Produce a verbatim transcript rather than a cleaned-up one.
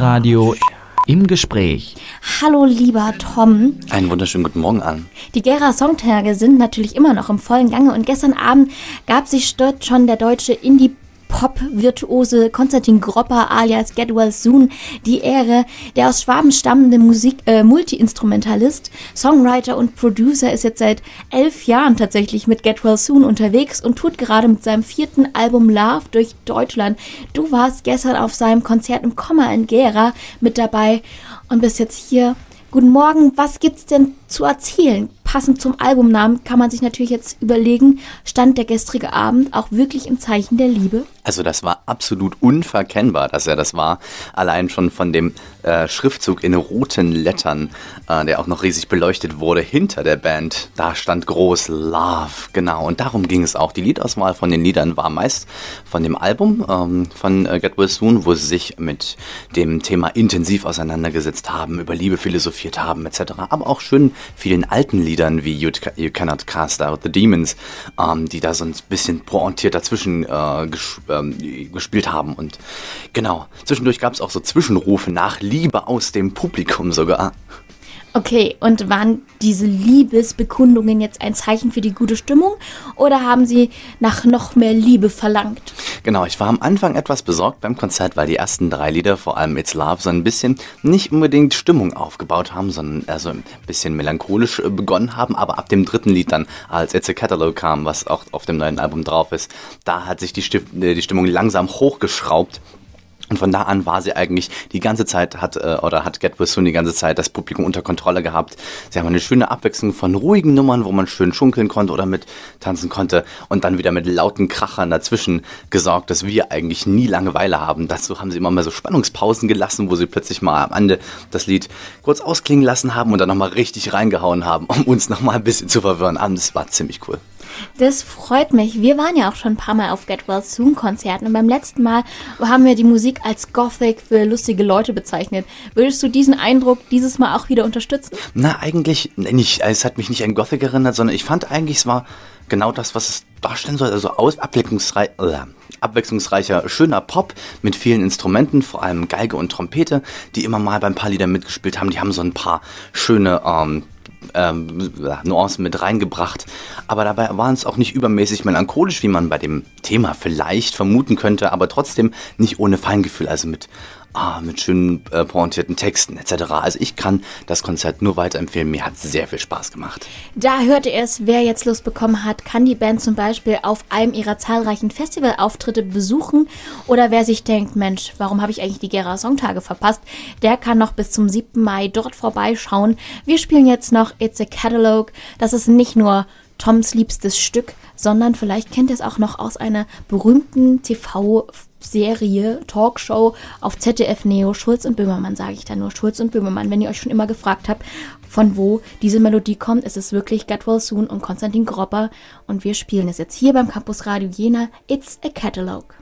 Radio im Gespräch. Hallo lieber Tom. Einen wunderschönen guten Morgen an. Die Gera Songtage sind natürlich immer noch im vollen Gange und gestern Abend gab sich dort schon der deutsche Indie Pop-Virtuose Konstantin Gropper alias Get Well Soon die Ehre. Der aus Schwaben stammende Musik, äh, Multi-Instrumentalist, Songwriter und Producer ist jetzt seit elf Jahren tatsächlich mit Get Well Soon unterwegs und tut gerade mit seinem vierten Album Love durch Deutschland. Du warst gestern auf seinem Konzert im Komma in Gera mit dabei und bist jetzt hier. Guten Morgen, was gibt's denn zu erzählen? Passend zum Albumnamen kann man sich natürlich jetzt überlegen, stand der gestrige Abend auch wirklich im Zeichen der Liebe? Also das war absolut unverkennbar, dass er das war. Allein schon von dem äh, Schriftzug in roten Lettern, äh, der auch noch riesig beleuchtet wurde hinter der Band. Da stand groß Love, genau. Und darum ging es auch. Die Liedauswahl von den Liedern war meist von dem Album ähm, von äh, Get Well Soon, wo sie sich mit dem Thema intensiv auseinandergesetzt haben, über Liebe philosophiert haben et cetera. Aber auch schön vielen alten Liedern wie You, you Cannot Cast Out the Demons, ähm, die da so ein bisschen pointiert dazwischen äh, ges- ähm, gespielt haben. Und genau, zwischendurch gab es auch so Zwischenrufe nach Liebe aus dem Publikum sogar. Okay, und waren diese Liebesbekundungen jetzt ein Zeichen für die gute Stimmung oder haben sie nach noch mehr Liebe verlangt? Genau, ich war am Anfang etwas besorgt beim Konzert, weil die ersten drei Lieder, vor allem It's Love, so ein bisschen nicht unbedingt Stimmung aufgebaut haben, sondern eher so ein bisschen melancholisch begonnen haben. Aber ab dem dritten Lied dann, als It's a Catalog kam, was auch auf dem neuen Album drauf ist, da hat sich die, Stif- die Stimmung langsam hochgeschraubt. Und von da an war sie eigentlich die ganze Zeit, hat äh, oder hat Get Well Soon die ganze Zeit das Publikum unter Kontrolle gehabt. Sie haben eine schöne Abwechslung von ruhigen Nummern, wo man schön schunkeln konnte oder mit tanzen konnte und dann wieder mit lauten Krachern dazwischen gesorgt, dass wir eigentlich nie Langeweile haben. Dazu haben sie immer mal so Spannungspausen gelassen, wo sie plötzlich mal am Ende das Lied kurz ausklingen lassen haben und dann nochmal richtig reingehauen haben, um uns nochmal ein bisschen zu verwirren. Und das war ziemlich cool. Das freut mich. Wir waren ja auch schon ein paar Mal auf Get Well Soon Konzerten und beim letzten Mal haben wir die Musik als Gothic für lustige Leute bezeichnet. Würdest du diesen Eindruck dieses Mal auch wieder unterstützen? Na, eigentlich nicht. Es hat mich nicht an Gothic erinnert, sondern ich fand eigentlich, es war genau das, was es darstellen soll. Also aus, abwechslungsreich, äh, abwechslungsreicher, schöner Pop mit vielen Instrumenten, vor allem Geige und Trompete, die immer mal bei ein paar Liedern mitgespielt haben. Die haben so ein paar schöne ähm, Ähm, Nuancen mit reingebracht, aber dabei waren es auch nicht übermäßig melancholisch, wie man bei dem Thema vielleicht vermuten könnte, aber trotzdem nicht ohne Feingefühl, also mit, ah, mit schönen äh, pointierten Texten et cetera. Also ich kann das Konzert nur weiterempfehlen, mir hat sehr viel Spaß gemacht. Da hörte ihr es, wer jetzt Lust bekommen hat, kann die Band zum Beispiel auf einem ihrer zahlreichen Festivalauftritte besuchen oder wer sich denkt, Mensch, warum habe ich eigentlich die Gera Songtage verpasst, der kann noch bis zum siebten Mai dort vorbeischauen. Wir spielen jetzt noch It's a Catalog. Das ist nicht nur Toms liebstes Stück, sondern vielleicht kennt ihr es auch noch aus einer berühmten T V-Serie, Talkshow auf Z D F Neo, Schulz und Böhmermann, sage ich da nur, Schulz und Böhmermann. Wenn ihr euch schon immer gefragt habt, von wo diese Melodie kommt, ist es wirklich Get Well Soon und Konstantin Gropper und wir spielen es jetzt hier beim Campus Radio Jena, It's a Catalog.